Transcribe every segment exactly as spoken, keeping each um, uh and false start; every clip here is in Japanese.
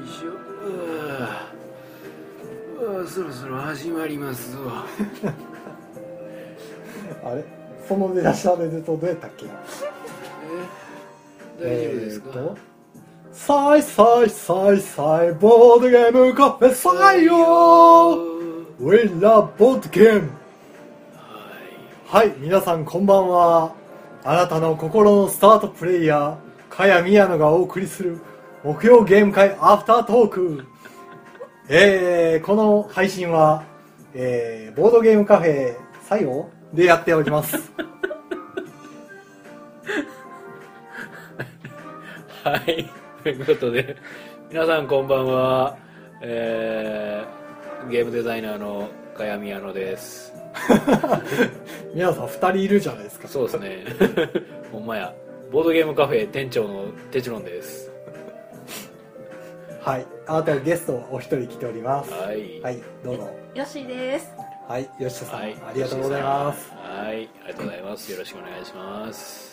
しょ。うわ、そろそろ始まりますぞ。 あれその出だしあれでとどうやったっけ。 え大丈夫ですか。 えー、とさいさいさいさいボードゲームカフェ採用 We love board game。 はい、皆さんこんばんは。あなたの心のスタートプレイヤー茅宮野がお送りする木曜ゲーム会アフタートーク。えー、この配信は、えー、ボードゲームカフェ採用でやっております。 はい、ということで皆さんこんばんは、えー、ゲームデザイナーの茅宮野です。 皆さんふたりいるじゃないですか。 そうですね。ほんまや、ボードゲームカフェ店長のテチロンです。 はい、あなたゲストお一人来ております。 はい、 はい、どうぞ。 よしです。 はい、よしさん、 はい、 ありがとうございます。 はい、ありがとうございます。よろしくお願いします。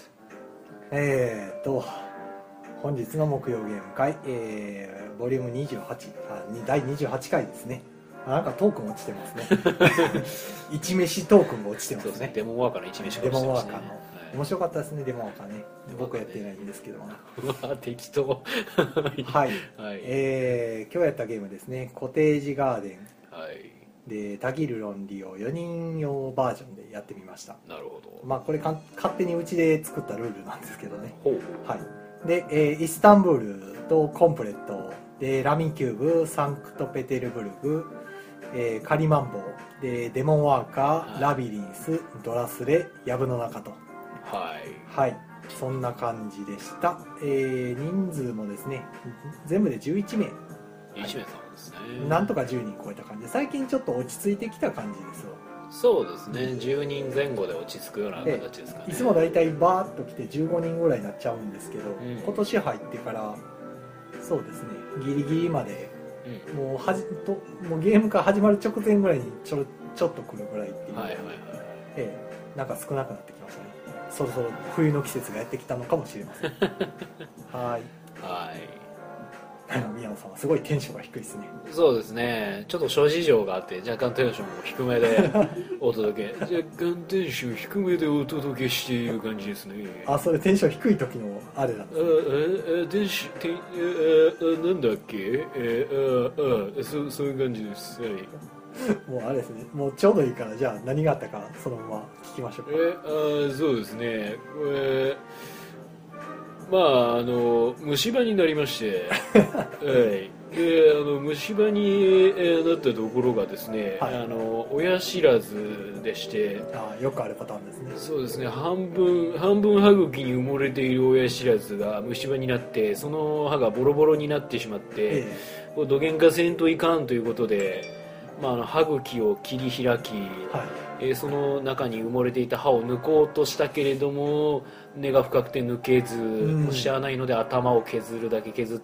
えーと本日の木曜ゲーム会、えー、ボリュームにじゅうはち、あだいにじゅうはちかいですね。なんかトークン落ちてますね。一飯トークンが落ちてますね。 そうですね、デモンワーカーの一飯がデ落ちてますね。 モンワーカーの、はい、面白かったですね。デモンワーカーね。僕やってないんですけども。 うわ適当。 はい、はい、えー、今日やったゲームですね。コテージガーデン、 はい、でたぎる論理をよにん用バージョンでやってみました。 なるほど。 まあこれか勝手にうちで作ったルールなんですけどね。 ほう。 はい。で、えー、イスタンブールとコンプレットでラミキューブ、サンクトペテルブルグ、えー、カリマンボウでデモンワーカー、はい、ラビリンス、ドラスレ、藪の中と、 はいはい、そんな感じでした。えー、人数もですね全部でじゅういちめい。 じゅういちめいさんですね。 なんとかじゅうにん超えた感じで、最近ちょっと落ち着いてきた感じですよ。 そうですね、じゅうにんぜん後で落ち着くような形ですかね。 いつもだいたいバーッと来てじゅうごにんぐらいになっちゃうんですけど、 うん、 今年入ってからそうですねギリギリまで、うん、もうはじともうゲームが始まる直前ぐらいにちょちょっと来るぐらいっていう、はいはいはい、ええ、なんか少なくなってきましたね。そろそろ冬の季節がやってきたのかもしれません。はいはい。宮野さんはすごいテンションが低いですね。 そうですね、ちょっと諸事情があって若干テンションも低めでお届け若干テンション低めでお届けしている感じですね。 あ、それテンション低い時のあれなんですね。 ああテンションテンあなんだっけえああそそういう感じです。はい。 もうあれですね、もうちょうどいいから、じゃあ何があったかそのまま聞きましょうか。 えあそうですね、これまああの虫歯になりまして、はい、であの虫歯になったところがですね、はい、あの親知らずでして、 あよくあるパターンですね。 そうですね、半分半分歯茎に埋もれている親知らずが虫歯になって、その歯がボロボロになってしまって、ええ、こうどげんかせんといかんということで、まあ、あの歯茎を切り開き、はい、えー、その中に埋もれていた歯を抜こうとしたけれども根が深くて抜けず、うん、しゃあないので頭を削るだけ削って、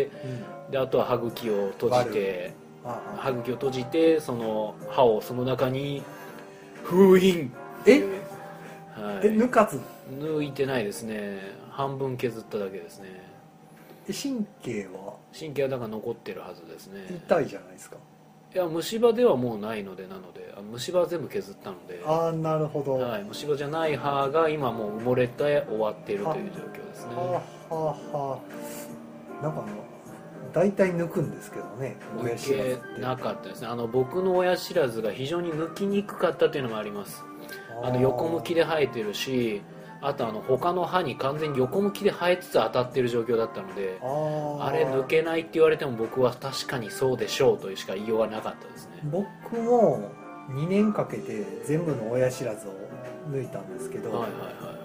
うん、であとは歯茎を閉じて歯茎を閉じてその歯をその中に封印。 え、はい、え抜かず抜いてないですね。半分削っただけですね。 神経は神経はだから残ってるはずですね。 痛いじゃないですか。 いや虫歯ではもうないので、なので虫歯は全部削ったので、 ああなるほど、 はい、虫歯じゃない歯が今もう埋もれて終わっているという状況ですね。 はあはあはあ、なんか大体抜くんですけどね。 親知らずってなかったですね。あの僕の親知らずが非常に抜きにくかったというのもあります。あの横向きで生えてるし、あとあの他の歯に完全に横向きで生えつつ当たってる状況だったので、 あ, あれ抜けないって言われても僕は確かにそうでしょうというしか言いようがなかったですね。 僕もにねんかけて全部の親知らずを抜いたんですけど、はいはいはい、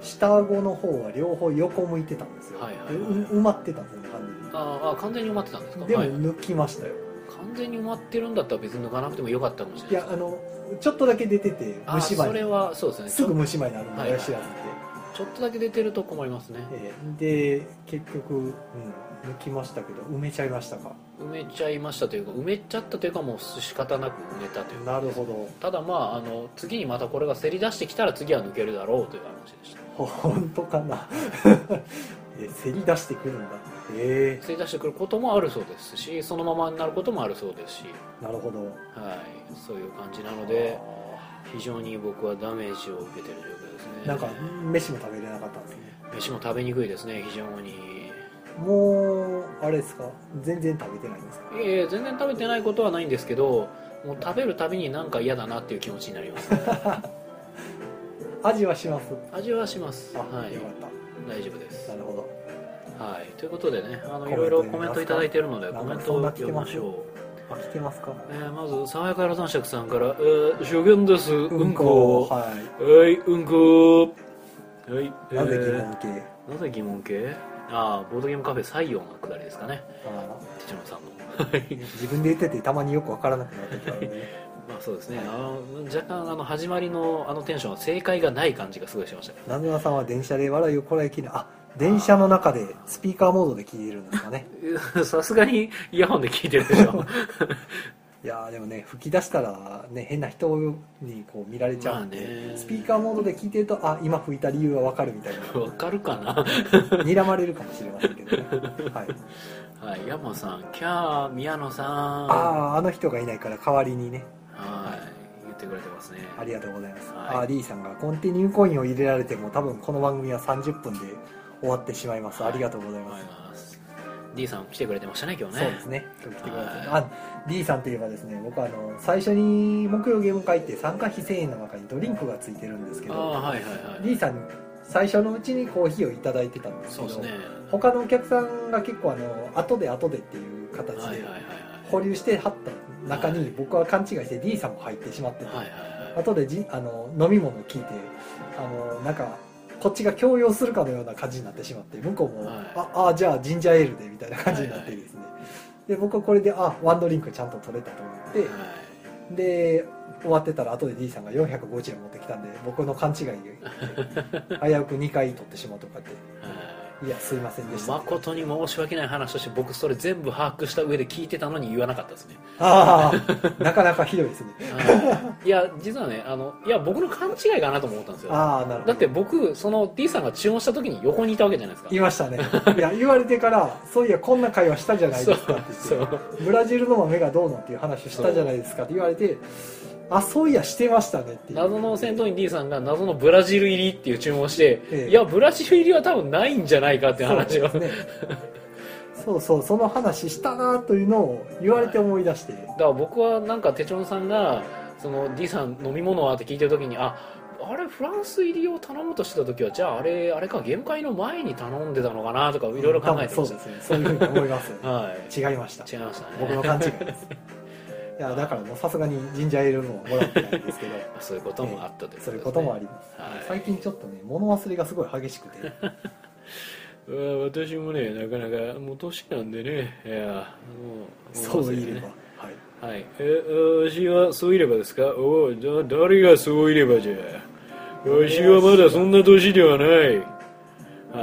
下顎の方は両方横向いてたんですよ、はいはいはい、で埋まってたんですよね、完全に。 ああ完全に埋まってたんですか。 でも抜きましたよ、はいはい、完全に埋まってるんだったら別に抜かなくてもよかったかもしれない。 いやあのちょっとだけ出てて虫歯に、 それはそうですね、 すぐ虫歯になるんで、親知らずって、 ちょっとだけ出てると困りますね。 えー、で結局、うん、抜きましたけど埋めちゃいましたか。 埋めちゃいましたというか埋めちゃったというかもう仕方なく埋めたというか。 なるほど。 ただまああの次にまたこれがせり出してきたら次は抜けるだろうという話でした。 本当かな。えせり出してくるんだ。 え吸い出してくることもあるそうですし、そのままになることもあるそうですし、 ー、なるほど。 はい、そういう感じなので非常に僕はダメージを受けてる状況ですね。 なんか飯も食べれなかったんですね。 飯も食べにくいですね、非常に。 もうあれですか、全然食べてないんですか？ いえいえ、全然食べてないことはないんですけど、もう食べるたびになんか嫌だなっていう気持ちになります味はします？ 味はします。 あ、 はい、 よかった。 大丈夫です。 なるほど。 はい、ということでね、あのいコメントろいろコメントいただいているのでコメントを読みましょう。 あ、聞けますか？ えー、まず爽やかな男爵さんから、えー、初見です、うんこ、 ははい、うんこ、はい、 い。なぜ疑問系？ なぜ疑問系？ああ、ボードゲームカフェ採用のくだりですかね、 あテチロンさんの自分で言っててたまによくわからなくなってきたので、ね、 まあそうですね、あの若干あの始まりのあのテンションは正解がない感じがすごいしましたけど、 なずなさんは電車で笑いをこらえきれない。あ、電車の中でスピーカーモードで聞いてるんですかね。 さすがにイヤホンで聞いてるでしょいやーでもね、吹き出したらね、変な人にこう見られちゃうんで、 まあね、 スピーカーモードで聞いてると、あ、今吹いた理由はわかるみたいな。 わかるかな睨まれるかもしれませんけどね。はい。 はい、山さん、キャー、宮野さん。 ああ、あの人がいないから代わりにね。 はい、言ってくれてますね。 ありがとうございます。 はい、 あー、D さんがコンティニューコインを入れられても多分この番組はさんじゅっぷんで終わってしまいます。ありがとうございます。 ます。D さん来てくれてましたね、今日ね。 そうですね。今日来てくれて、あ、D さんといえばですね、僕はあの最初に木曜ゲーム会って参加費せんえんの中にドリンクがついてるんですけど、 あ、はいはいはい、 D さんに最初のうちにコーヒーをいただいてたんですけど、 そうですね、 他のお客さんが結構あの後で後でっていう形で保留してはった中に僕は勘違いして D さんも入ってしまってて、 はいはいはい、 後でじあの飲み物を聞いて、あのなんかこっちが強要するかのような感じになってしまって、向こうも、はい、ああじゃあジンジャーエールでみたいな感じになってですね、はいはい、で僕はこれであワンドリンクちゃんと取れたと思って、はい、で終わってたら後で D さんがよんひゃくごじゅうえん持ってきたんで、僕の勘違いで危うくにかい取ってしまうとかって、いやすいませんでした、ね、 誠に申し訳ない話として僕それ全部把握した上で聞いてたのに言わなかったですね。 ああなかなかひどいですねいや実はね、あのいや僕の勘違いかなと思ったんですよ。 ああなるほど。 だって僕その D さんが注文した時に横にいたわけじゃないですか。 いましたね。いや言われてからそういやこんな会話したじゃないですかって言ってブラジルの豆がどうのっていう話をしたじゃないですかって言われて、あそういやしてましたねっていう。 謎の戦闘員 D さんが謎のブラジル入りっていう注文をして、ええ、いやブラジル入りは多分ないんじゃないかっていう話をそうですねそうそう、その話したなというのを言われて思い出して、はい、 だから僕はなんか手帳さんがその D さん飲み物はって聞いてる時に、ああれフランス入りを頼むとしてた時はじゃああれあれかゲーム会の前に頼んでたのかなとかいろいろ考えてました、うん、そうですね、そういうふうに思います、はい、違いました違いましたね、 僕の勘違いですいやだからもうさすがにジンジャーエールももらってないんですけどそういうこともあったということですね、 そういうこともあります、はい、最近ちょっとね物忘れがすごい激しくて私もねなかなかもう年なんでね、いやもうそういればはい、はい、え私はそういればですか。おじゃあ誰がそういればじゃ私はまだそんな年ではない。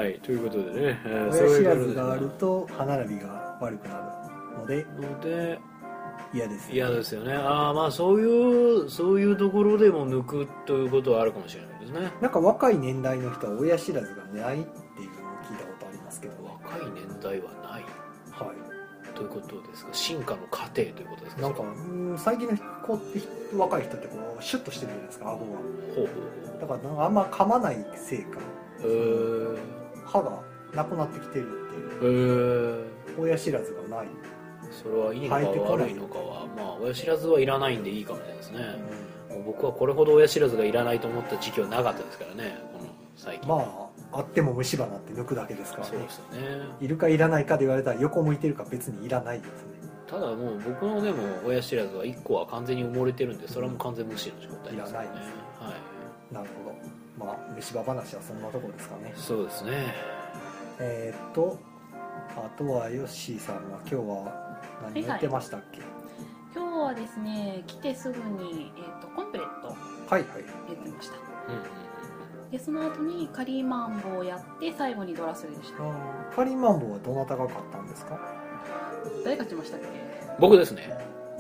はいということでね、 親知らずがあると歯並びが悪くなるのでので嫌ですね。 嫌ですよね。ああまあそういうそういうところでも抜くということはあるかもしれないですね。 なんか若い年代の人は親知らずがないっていうのを聞いたことありますけど、 若い年代はない。 はい。 ということですか。進化の過程ということですか。 なんかうん最近の子って若い人ってこうシュッとしてるじゃないですか顎が。 ほうほう。 だからなんかあんま噛まないせいか。 へー。 歯がなくなってきてるっていう。へー。親知らずがない。 それはいいのか悪いのかはまあ親知らずはいらないんでいいかもしれないですね、うん、もう僕はこれほど親知らずがいらないと思った時期はなかったですからね、この最近。 まああっても虫歯なって抜くだけですからね。 そうですよね。 いるかいらないかで言われたら横向いてるか別にいらないですね。 ただもう僕のでも親知らずはいっこは完全に埋もれてるんで、それはもう完全無視の状態ですね。いらないですね。はい。 なるほど。まあ虫歯話はそんなところですかね。 そうですね。 えー、っとあとはヨッシーさんは今日は何やってましたっけ？はいはい、今日はですね来てすぐに、えー、とコンプレットはいはいやってました、 うん、 でその後にカリーマンボウをやって最後にドラスルでした。 カリーマンボウはどなたが買ったんですか？ 誰勝ちましたっけ？ 僕ですね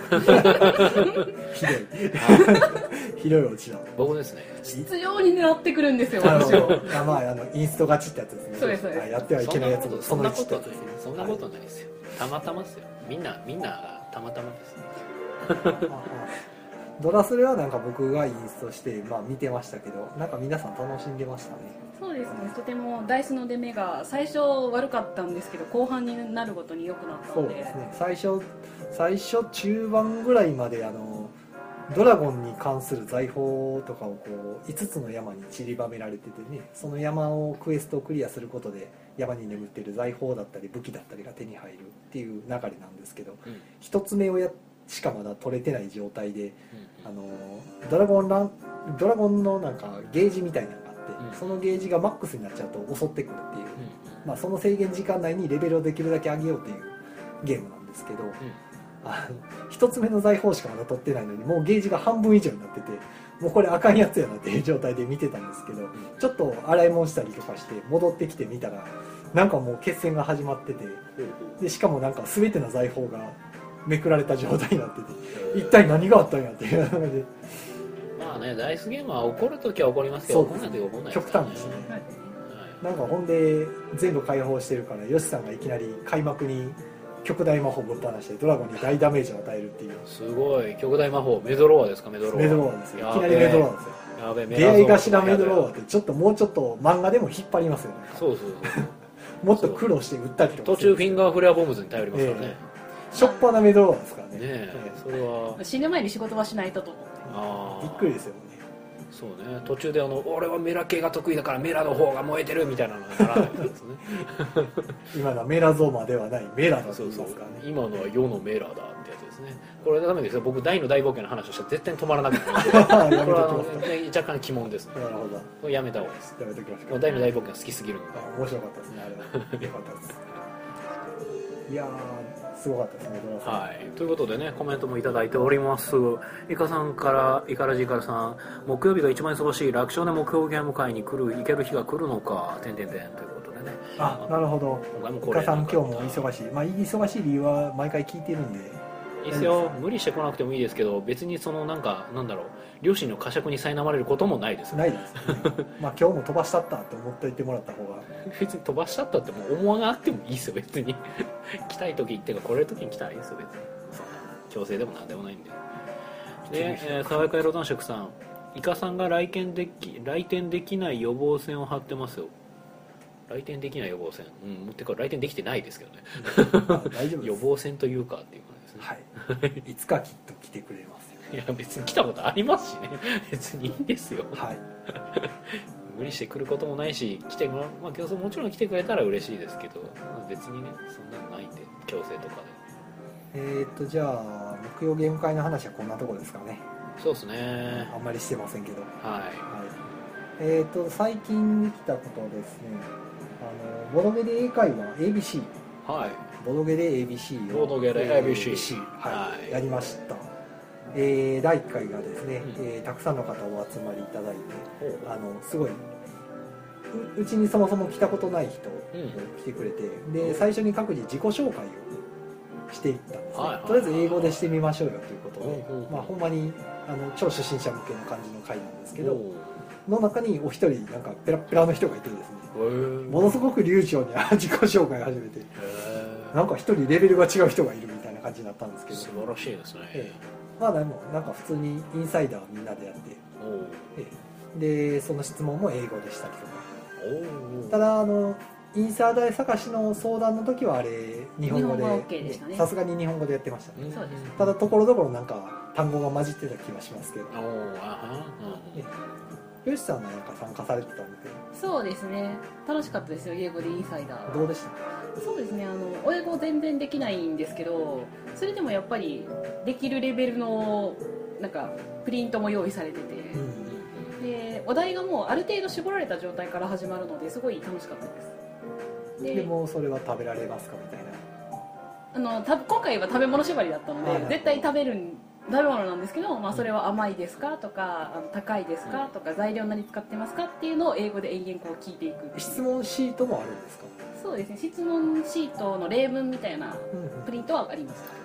ひどいひどいオチだ。 僕ですね。 必要に狙ってくるんですよあ私を。 のあまああのインスト勝ちってやつですね。 そうですそうですあやってはいけないやつもそんなそのことない一ってやつですね。 そんなことないですよ。たまたまですよ。みんなみんながたまたまですね。 ああドラスレはなんか僕がインストしてまあ見てましたけど、なんか皆さん楽しんでましたね。 そうですね、とてもダイスの出目が最初悪かったんですけど後半になるごとに良くなったので。 そうですね。最初最初中盤ぐらいまであのドラゴンに関する財宝とかをこういつつの山に散りばめられててね、その山をクエストをクリアすることで山に眠っている財宝だったり武器だったりが手に入るっていう流れなんですけど、 うん一つ目をやしかまだ取れてない状態で、 うんあのドラゴンランドラゴンのなんかゲージみたいなのがあって、 うんそのゲージがマックスになっちゃうと襲ってくるっていう、 うんまあ、その制限時間内にレベルをできるだけ上げようというゲームなんですけど、 うんあの一つ目の財宝しかまだ取ってないのにもうゲージが半分以上になってて、もうこれあかんやつやなっていう状態で見てたんですけど、ちょっと洗い物したりとかして戻ってきてみたらなんかもう決戦が始まってて、でしかもなんか全ての財宝がめくられた状態になってて、一体何があったんやっていうので、 まあね、ダイスゲームは怒るときは怒りますけど、怒らないときは怒らない極端ですね。 はいなんかほんで全部解放してるからヨシさんがいきなり開幕に極大魔法ぶっ放してドラゴンに大ダメージを与えるっていう。 すごい極大魔法メドロワですか。メドロワメドロワですよ。いやべえきなりメドロワですよ。 やべえ出会い頭メドロワワってちょっともうちょっと漫画でも引っ張りますよね。 そうそうそうもっと苦労して打ったりとか途中フィンガーフレアボムズに頼りますからね、 しょっぱなメドロワですからね。 ねえそれは死ぬ前に仕事はしないとと思って。 あびっくりですよね。 そうね、途中であの俺はメラ系が得意だからメラの方が燃えてるみたいなのがならないですね今のはメラゾーマではないメラだとそうそう言いますからね。 今のは世のメラだってやつですね。これダメですよ、僕大の大冒険の話をしたら絶対に止まらなくなるんでこれやめときはあの、 ますね、若干鬼門ですね。 なるほど。 これやめた方がいいです。 やめときましょう。 もう大の大冒険が好きすぎるのであ面白かったですね、あれは。よかったです。いやー、すごかったですね、ドラさん。 はい、ということでね、コメントもいただいております。イカさんからイカラジイカラさん、木曜日が一番忙しい楽勝で木曜ゲーム会に来る行ける日が来るのかてんてんてんということでね。 あ、なるほど。 今回もイカさん今日もい忙しい。まあ忙しい理由は毎回聞いてるんで。 いですよ、無理してこなくてもいいですけど、別にそのなんかなんだろう、両親の呵責に苛まれることもないです。 ないです、ね。まあ今日も飛ばしたったって思っといてもらった方が。 別に飛ばしちゃったってもう思わなくてもいいですよ別に来たい時っていうか来れる時に来たらいいですよ別に。そんな強制でもなんでもないんで。で、えー、爽やか色男爵さん、イカさんが来店でき来店できない予防線を張ってますよ。来店できない予防線、うん、てか来店できてないですけどね大丈夫です。 予防線というかっていう感じですね。 はい。いつかきっと来てくれますよ。 いや別に来たことありますしね別にいいんですよはい。 無理して来ることもないし、来てもらう、まあ、競争もちろん来てくれたら嬉しいですけど、まあ、別にねそんなのないんで強制とかで。 えーっとじゃあ木曜ゲーム会の話はこんなところですかね。 そうですね。 あんまりしてませんけど。 ははい。えーっと最近できたことですね。あのボドゲで英会話 エービーシー。 いはい。 ボドゲで エービーシー をボドゲで エービーシーはいはいやりました。えー、だいいっかいがですね、 うんえーたくさんの方お集まりいただいて、 ほうあのすごいううちにそもそも来たことない人うん来てくれて、で最初に各自自己紹介をしていったんですね、 はいはいはいとりあえず英語でしてみましょうよということで、 うんうんうんまあ、ほんまにあの超初心者向けの感じの会なんですけど、 おの中にお一人なんかペラッペラの人がいてですね、 ーへものすごく流暢に自己紹介を始めて、 えなんか一人レベルが違う人がいるみたいな感じになったんですけど、 素晴らしいですね。 ええまあでもなんか普通にインサイダーみんなでやって、 おーええでその質問も英語でしたりとか、 おーただあのインサイダー探しの相談の時はあれ日本語日本語 OK でしたねでさすがに日本語でやってましたね、 うんそうですただところどころなんか単語が混じってた気はしますけど、 おーあはええよしさんはなんか参加されてたんでそうですね、楽しかったですよ、英語でインサイダー。 どうでしたか？ そうですね、あの英語全然できないんですけど、それでもやっぱりできるレベルのなんかプリントも用意されてて、 うんでお題がもうある程度絞られた状態から始まるのですごい楽しかったです。ででもそれは食べられますかみたいな。 あのた今回は食べ物縛りだったので、 はいはい絶対食べるん食べ物なんですけど、まあ、それは甘いですかとかあの高いですかとか材料何使ってますかっていうのを英語で延々こう聞いていく。 質問シートもあるんですか？ そうですね、質問シートの例文みたいなうんうんプリントはあります。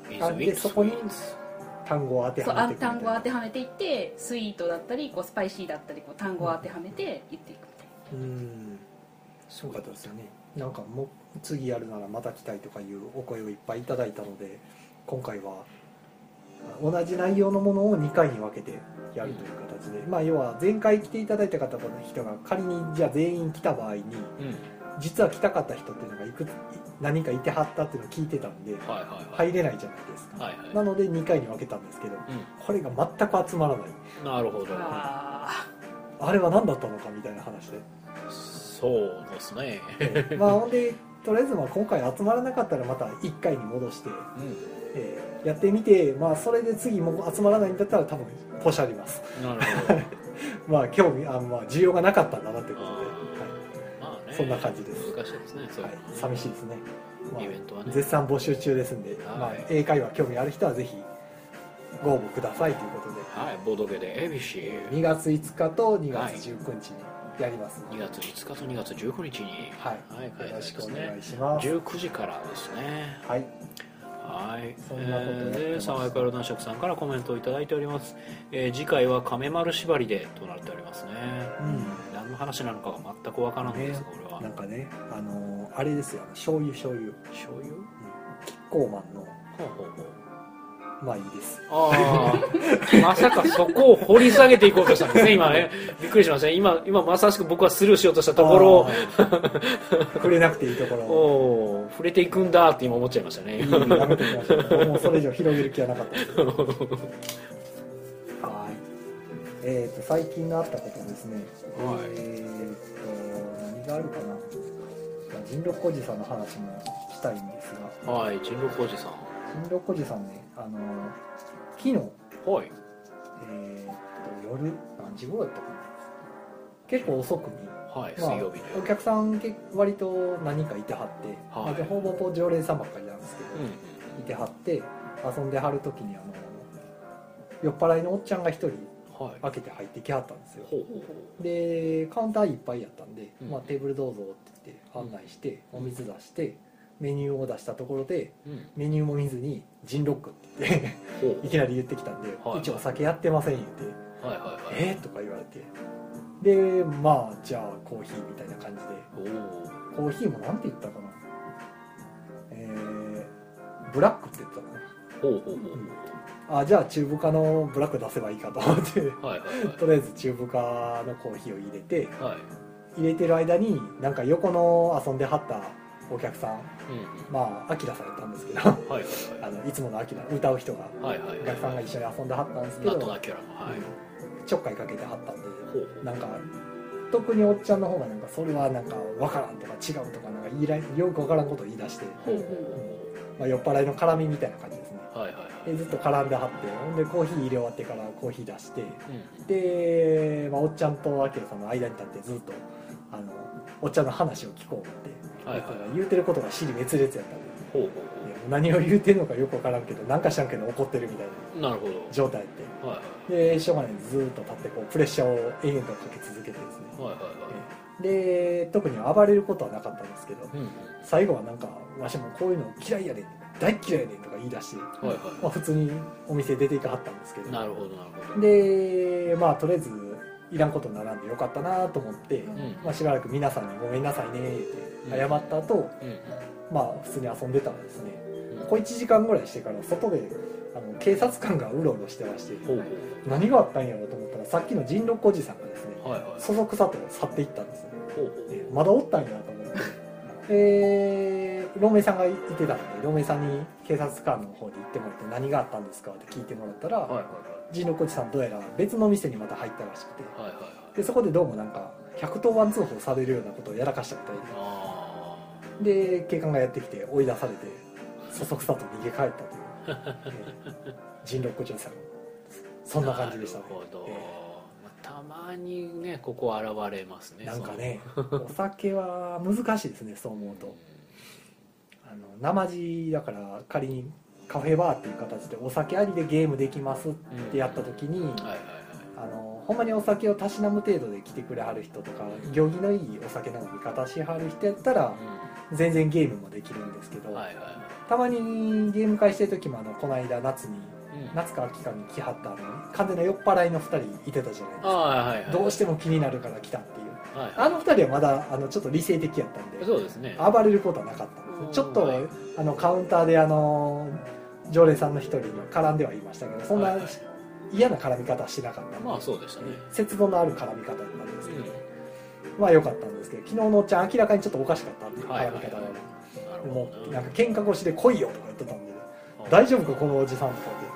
あでそこに単語を当てそうはめていくみたいな。 単語を当てはめていってスイートだったりこうスパイシーだったりこう単語を当てはめて言っていくみたいな。 うんそうかったですよね。なんかもう次やるならまた来たいとかいうお声をいっぱいいただいたので、今回は同じ内容のものをにかいに分けてやるという形で、まあ要は前回来ていただいた方の人が仮にじゃあ全員来た場合に、 うん実は来たかった人っていうのがいくつ何人かいてはったっていうのを聞いてたんで、 はいはいはい入れないじゃないですか、 はいはいなのでにかいに分けたんですけど、 うこれが全く集まらない。 んなるほどああれは何だったのかみたいな話でそうですねまあほんでとりあえずまあ今回集まらなかったらまたいっかいに戻して、 うんえーやってみて、まあそれで次も集まらないんだったら多分ポシャりますなるほどまあ興味あまあ需要がなかったんだなってことで、 あはいまあねそんな感じです難しいですねそうはいいうのね寂しいですね、まあイベントはね絶賛募集中ですんで、 はいまあ、英会話興味ある人はぜひご応募くださいということで、 はいボードゲでエビシにがついつかとにがつじゅうくにちにやりますので、 にがついつかとにがつじゅうくにちにはいはいよろしくお開催願いですねします。 じゅうくじからですねはい、 はい、 そんなことやってましたえー、サワイカル男爵さんからコメントをいただいております、えー次回は亀丸縛りでとなっておりますね、 う何の話なのかが全くわからないん、ねです、これはなんかね、あのーあれですよ、醤油醤油、 醤油キッコーマンのほうほうほうまあいいです。 ああまさかそこを掘り下げていこうとしたんですね今ねびっくりしましたね。今今まさしく僕はスルーしようとしたところをあー触れなくていいところをおー触れていくんだって今思っちゃいましたねいいやめておきましょう。僕もそれ以上広げる気はなかったです。はい。えっ、と最近のあったことですね。 はいえっ、と何があるかな。人六小路さんの話もしたいんですが、 はい人六おじさん人六小路さんね、あの昨日、 はいえっ、と夜何時頃だったかな。結構遅くに。 はいまあ水曜日のお客さん結割と何人かいてはって、 はいまあでほぼほぼ常連さんばっかりなんですけど、 うんいてはって遊んではる時にあの酔っ払いのおっちゃんが一人はい開けて入ってきはったんですよ。 ほうほうでカウンターいっぱいやったんで、 うんまあ、テーブルどうぞって言って案内して、お水出してメニューを出したところでうんメニューも見ずに「ジンロック」って言ってほういきなり言ってきたんで「 はいうちお酒やってません」言ってはいはい 「 はいえー?」とか言われてでまあじゃあコーヒーみたいな感じでおおコーヒーもなんて言ったかなえー、ブラックって言ったかなほうほうほうあじゃあ中深のブラック出せばいいかと思ってはいはいはいとりあえず中深のコーヒーを入れてはい入れてる間になんか横の遊んではったお客さんうんまあアキラさんやったんですけどはいはいあのいつものアキラ歌う人がはいはいはいお客さんが一緒に遊んではったんですけナどットナキュラのはいちょっかいかけてはったんでほうほうなんか特におっちゃんの方がなんかそれはなんか分からんとか違うとかなんか言いらよく分からんことを言い出して、 ほうほうまあ、酔っ払いの絡みみたいな感じですねほうはいはいはいでずっと絡んではってほんでコーヒー入れ終わってからコーヒー出してうんで、まあ、おっちゃんとアキラさんの間に立ってずっとあのおっちゃんの話を聞こうって、 はいはい言うてることが尻滅裂やったんでほうほういや何を言うてんのかよく分からんけどなんか知らんけど怒ってるみたいなほうなるほど状態やってはいでしょうがないんでずーっと立ってこうプレッシャーを延々とかけ続けてですね、 はいはいはいで特に暴れることはなかったんですけどうん最後はなんかわしもこういうの嫌いやねん大嫌いやねんとか言い出して、 はいはいまあ、普通にお店出ていかはったんですけどなるほどなるほどでまあとりあえずいらんこと並んでよかったなと思って、 んまあ、しばらく皆さんにごめんなさいねって謝った後、 うんまあ普通に遊んでたらですねうん小いちじかんぐらいしてから外であの警察官がうろうろしてましてほうほ何があったんやろうと思ったらさっきの人六おじさんがですねうはいはいそそくさと去っていったんですねほうほうでまだおったんやと思ってでロメイさんがいてたんでロメイさんに警察官の方に行ってもらって何があったんですかって聞いてもらったら、 はいはい人六おじさんどうやら別の店にまた入ったらしくてはいはいはいはいでそこでどうもなんかひゃくとおばん通報されるようなことをやらかしたみたいあでで警官がやってきて追い出されてそそくさと逃げ帰ったという、えー人六おじさんそんな感じでしたねなるほど、 えたまにねここ現れますねなんかねお酒は難しいですねそう思うとあの生地だから仮にカフェバーっていう形でお酒ありでゲームできますってやった時に、 はいはいはいあのほんまにお酒をたしなむ程度で来てくれはる人とか行儀のいいお酒の飲み方しはる人やったら全然ゲームもできるんですけど、 はいはい、 たまにゲーム会してる時もあのこの間夏に、 うん、 夏か秋かに来はったあの完全な酔っ払いのふたりいてたじゃないですか。 はいはいはい、 どうしても気になるから来たっていう、 はいはい、 あのふたりはまだあのちょっと理性的やったんで、 そうですね、 暴れることはなかったんです。ちょっと、はい、あのカウンターであの常連さんの一人に絡んではいましたけど、そんな、はいはい、嫌な絡み方はしなかったんで、 まあそうでしたね、 節度のある絡み方だったんですけど、うん、まあ良かったんですけど、昨日のおっちゃん明らかにちょっとおかしかったっていう絡み方で、はいはいはい、もうなんか喧嘩腰で来いよとか言ってたんで、大丈夫かこのおじさんとかって、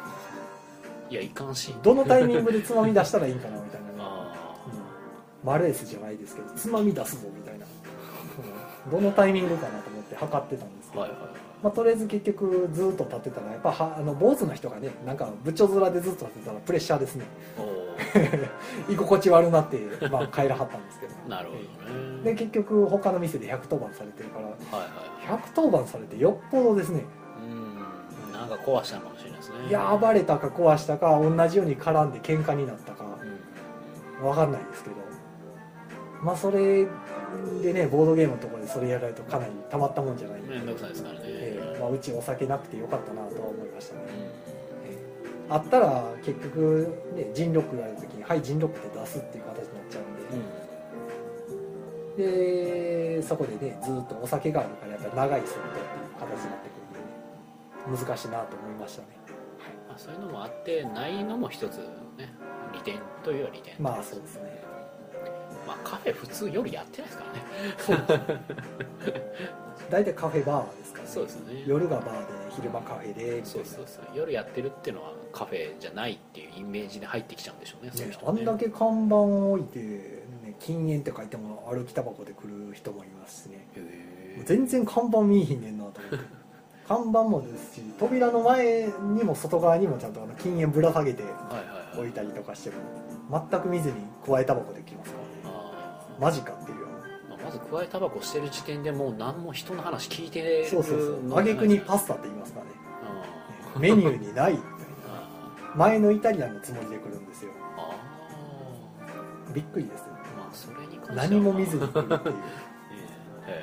いやいかんしどのタイミングでつまみ出したらいいんかなみたいな、ね、あ、うん、マレースじゃないですけどつまみ出すぞみたいなどのタイミングかなと思って測ってたんですけど、はいはい、まあ、とりあえず結局ずっと立ってたらやっぱはあの坊主の人がねなんか部長面でずっと立ってたらプレッシャーですね居心地悪なって、まあ、帰らはったんですけどなるほどね。 で結局他の店でひゃくとおばんされてるから、はいはい、ひゃくとおばんされてよっぽどですね、 うん、なんか壊したのかもしれないですね。 いや暴れたか壊したか同じように絡んで喧嘩になったか、うん、分かんないですけど、まあそれでねボードゲームのところでそれやられるとかなりたまったもんじゃないんで、 面倒くさいですからね、 えーまあ、うちお酒なくてよかったなとは思いましたね、うん、えー、あったら結局、ね、ジンロックがある時にはいジンロックで出すっていう形になっちゃうんで、うん、でそこでねずっとお酒があるからやっぱり長いソフトっていう形になってくるんで、ね、難しいなと思いましたね、 はい、まあ、そういうのもあってないのも一つね利点というより利点、 まあそうですね。 まあ、カフェ普通夜やってないですからね。 大体カフェバーですからね。 そうですね。夜がバーで昼間カフェで。 そうそうそう。夜やってるっていうのはカフェじゃないっていうイメージで入ってきちゃうんでしょうね。 ね、 そういう人ね。 あんだけ看板を置いて、ね、禁煙って書いても歩きタバコで来る人もいますしね。全然看板見えひんねんなと思って。看板もですし、扉の前にも外側にもちゃんとあの禁煙ぶら下げて置いたりとかしても、全く見ずに加えタバコできますからね。マジかっていうような、 まず加えタバコしてる時点でもう何も人の話聞いてる。 そうそうそう。挙句にパスタって言いますからね。メニューにないみたいな。前のイタリアンのつもりで来るんですよ。あ、びっくりですよ。 まあそれに関しては何も見ずに来るっていう。 へ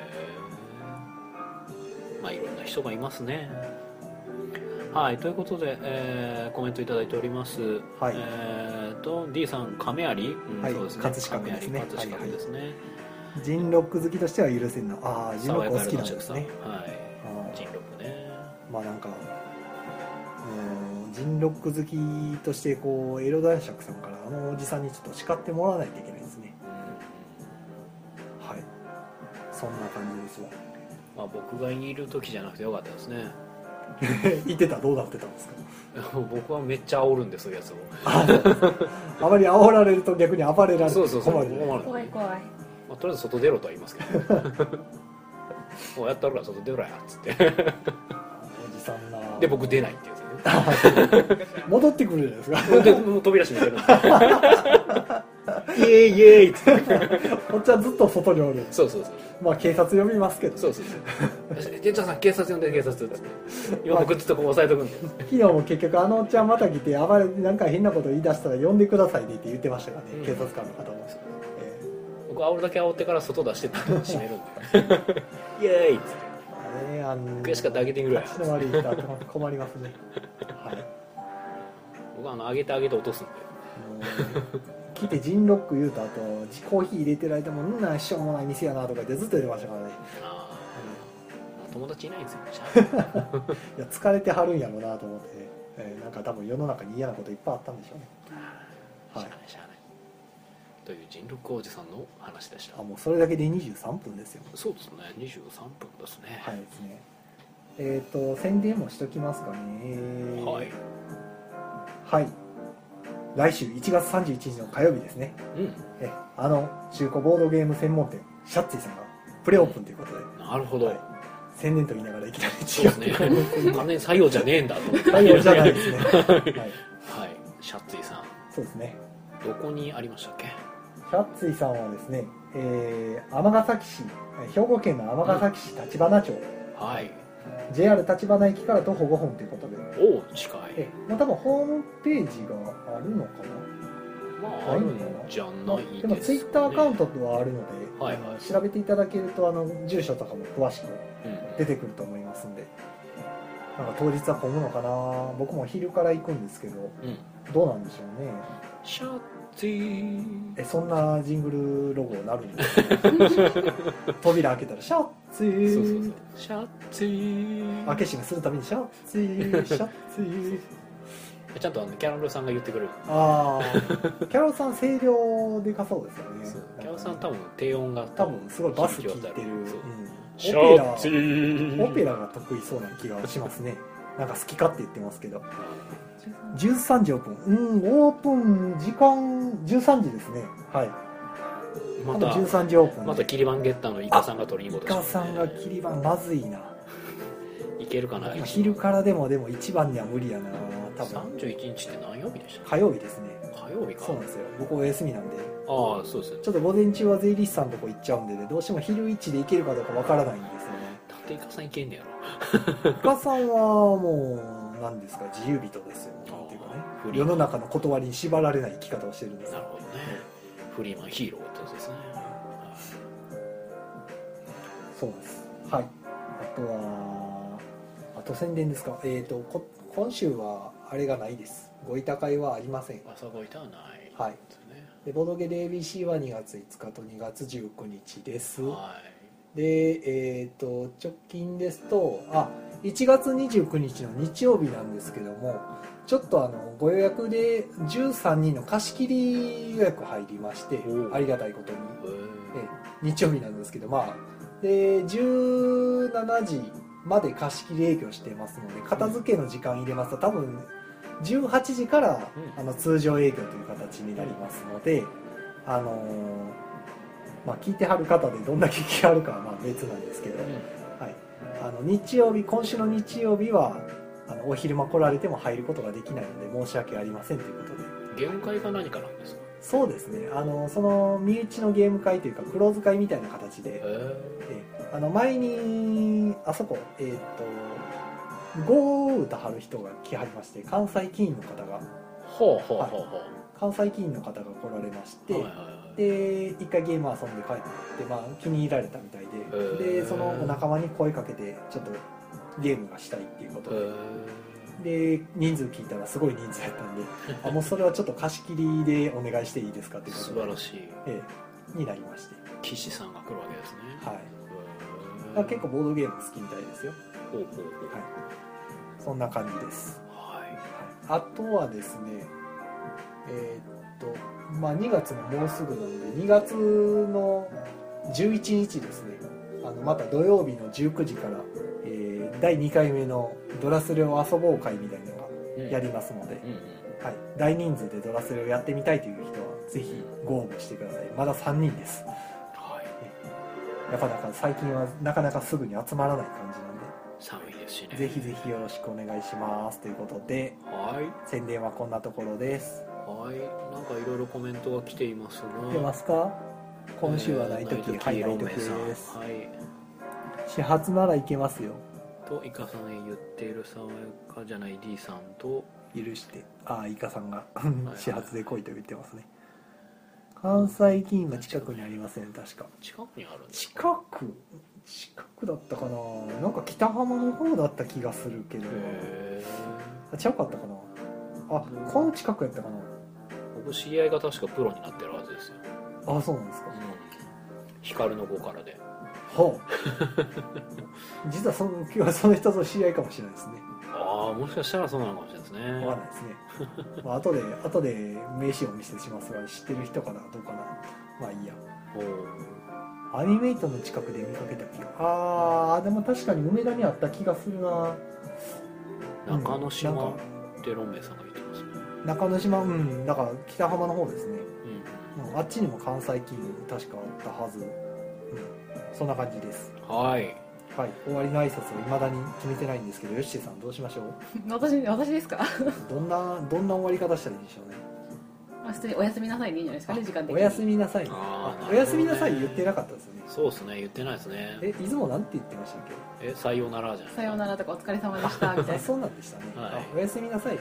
ー、まあいろんな人がいますね。はい、ということで、えー、コメントいただいております。はい、えーと D さん亀有、うん、はい、そうですね、葛飾区ですね。葛飾区ですね。はいはい、 ジンロック好きとしては許せんな。ああ、ジンロックお好きなんですね。 はい。ジンロックね。 まあなんか、うん、ジンロック好きとしてこうエロ男爵さんからあのおじさんにちょっと叱ってもらわないといけないですね。うん、はい。そんな感じですわ。 まあ僕がいる時じゃなくてよかったですね。 言ってた、どうなってたんですか？ 僕はめっちゃ煽るんで、そういうやつを。 あまり煽られると逆に暴れられて困る。 そうそうそう、 怖い怖い。 まあ、とりあえず外出ろとは言いますけど。もうやったるから外出ろやっつって。おじさんな。 で僕出ないってやつね。 戻ってくるじゃないですか。 でもう扉閉めてるんで。イエーイイエーイっつって。 こっちはずっと外におる。 そうそうそう。 まあ警察呼びますけど、ね、 そうそうそう。店長さん警察呼んで警察っつって。今僕ずっとこう押さえとくんで。 昨日も結局あのおっちゃんまた来て暴れなんか変なこと言い出したら呼んでくださいねって言ってましたからね、うん、警察官の方も。 えー、僕煽るだけ煽ってから外出してって閉めるんで。イエーイっつって。 あれあの悔しかったら上げてみろや。 口の悪い人は困りますね。はい。 僕はあの上げて上げて落とすんで。 来てジンロック言うとあとコーヒー入れてる間もんなしょうもない店やなとか言ってずっと言ってましたからね。ああ、友達いないんですよ。 いや疲れてはるんやろうなと思って、えー、なんか多分世の中に嫌なこといっぱいあったんでしょうね。 はい。しゃあないしゃあないというジンロックおじさんの話でした。 あ、もうそれだけでにじゅうさんぷんですよ。 そうですね、にじゅうさんぷんですね。 はいですね。えっ、ー、と宣伝もしときますかね。えー、はい。はい。来週いちがつさんじゅういちにちの火曜日ですね、うん、えあの中古ボードゲーム専門店シャッツィさんがプレオープンということで、 うん、なるほど、はい、 宣伝と言いながらいきなり違うそうですね完全に採用じゃねえんだと採用じゃないですねはい、はい、 シャッツィさんそうですね、 どこにありましたっけ？ シャッツィさんはですね、えー、尼崎市兵庫県の尼崎市立花町、うん、はい、ジェイアール 立花駅から徒歩ごふんということで、 おお近い、 えもう多分ホームページがあるのかな、 まああるんじゃないですかね。 でもツイッターアカウントはあるので、 はいはいあの調べていただけるとあの住所とかも詳しく出てくると思いますんで、なんか当日は混むのかな。僕も昼から行くんですけど、 うん、 どうなんでしょうね。 シャッツィえ、そんなジングルロゴになるんですか？扉開けたらシャッツィそうそうそうシャッツィ開け閉めするたびにシャッツィシャッツィちゃんとあのキャロルさんが言ってくれる。 ああ、キャロルさん声量でかそうですよね。 そうキャロルさん多分低音が多分すごいバス聴いてる、 そううん、オペラシャッツィオペラが得意そうな気がしますね。なんか好きかって言ってますけど。じゅうさんじオープン。うん、オープン時間じゅうさんじですね。はい。 またじゅうさんじオープン。 またキリバンゲッターのイカさんが取りに行こうとイカさんがキリバンまずいな。 いけるかな。 昼からでもでも一番には無理やな。多分さんじゅういちにちって何曜日でした火曜日ですね。 火曜日か。 そうなんですよ。僕お休みなんで。 ああそうですよね。 ちょっと午前中は税理士さんのとこ行っちゃうんでね、どうしても昼一で行けるかどうかわからないんですよね。 だってイカさんいけんねやろ。 イカさんはもう何ですか、自由人ですよ。なんていうかね、世の中の断りに縛られない生き方をしてるんですよ。 なるほどね。フリーマンヒーローってやつですね。 そうです。はい。あとはあと宣伝ですか。えっ、ー、とこ今週はあれがないです。ご委託会はありません。 朝ごいたはない。 はい。でボドゲで エービーシー はにがついつかとにがつじゅうくにちです。 はい。 でえっ、ー、と直近ですとあいちがつにじゅうくにちの日曜日なんですけども、ちょっとあのご予約でじゅうさんにんの貸し切り予約入りまして、ありがたいことに、え日曜日なんですけど、まあでじゅうしちじまで貸し切り営業してますので、片付けの時間入れますと多分じゅうはちじから、うん、あの通常営業という形になりますので、あのーまあ、聞いてはる方でどんだけ聞きはるかはまあ別なんですけど、うん、はい、あの日曜日今週の日曜日はあのお昼間来られても入ることができないので申し訳ありませんということで。 ゲーム会が何かなんですか？ そうですね、あのその身内のゲーム会というかクローズ会みたいな形で、えあの前にあそこえっ、ー、とゴー歌はる人が来はりまして、関西棋院の方がほうほうほうほう、はい、 関西棋院の方が来られまして、はいはいはい、で一回ゲーム遊んで帰って、まあ、気に入られたみたいで、でそのお仲間に声かけてちょっとゲームがしたいっていうことで、で人数聞いたらすごい人数やったんであもうそれはちょっと貸し切りでお願いしていいですかっていうことで素晴らしい、 ええ、になりまして、 岸さんが来るわけですね。 はい、結構ボードゲーム好きみたいですよ。 ほうほうほう、はい、 そんな感じです。 はい、 はい、あとはですねえー、っとまあにがつももうすぐなんでにがつのじゅういちにちですね、あのまた土曜日のじゅうくじから、えー、だいにかいめのドラスレを遊ぼう会みたいなのがやりますので、うんうんうん、はい、大人数でドラスレをやってみたいという人はぜひご応募してください。まださんにんです。はい、やっぱなんか最近はなかなかすぐに集まらない感じなんで寒いですしね、 ぜひぜひよろしくお願いしますということで、はい、宣伝はこんなところです。 はい、なんかいろいろコメントが来ていますが、 来てますか？今週はないとき、えー、はい、ないときです。はい、始発ならいけますよとイカさんへ言っている爽やかじゃない D さんと許して、ああイカさんが始発で来いと言ってますね。関西棋院は近くにありません。確か近くにあるんですか？ 近く近くだったかな、なんか北浜の方だった気がするけど、近かったかな、あこの近くやったかな。 僕知り合いが確かプロになってるはずですよ。 あ、そうなんですか。 光の子からで、 はあ実はその今日はその人と知り合いかもしれないですね。 ああ、もしかしたらそうなのかもしれないですね。 分かんないですねまあ後で後で名刺をお見せしますが、知ってる人かなどうかな、まあいいや。アニメイトの近くで見かけた気が、あーでも確かに梅田にあった気がするな。 中之島ってロンベイさんが言ってますね。 中之島、うんだから北浜の方ですね、うん、あっちにも関西棋院確かあったはず、うん、そんな感じです。 はいはい、終わりの挨拶を未だに決めてないんですけど、よっしーさんどうしましょう私私ですかどんなどんな終わり方したらいいでしょうね。 まあ、普通におやすみなさいでいいんじゃないですかね、時間的に。 おやすみなさい、ね、あおやすみなさい言ってなかったですよね。 そうですね、言ってないですね。 え、出雲なんて言ってましたっけ？ え、さようならじゃない。 さようならとかお疲れ様でしたみたいなそうなんでしたね、はい、あおやすみなさい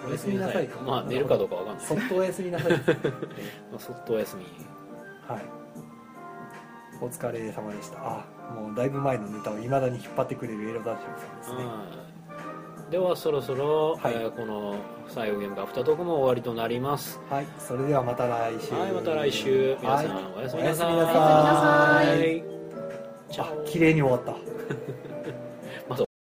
おやすみなさいか。 まあ寝るかどうかわかんない。 そっとおやすみなさいです、えまあそっとおやすみ。 ーはいお疲れ様でした。あもうだいぶ前のネタをいまだに引っ張ってくれるエロダッシュさんですね。 ではそろそろ、 はいえーこの最後ゲームがアフタートークも終わりとなります。 はいそれではまた来週。 はいまた来週皆さん、 はいおやすみなさい。 おやすみなさい。 はいあ綺麗に終わった。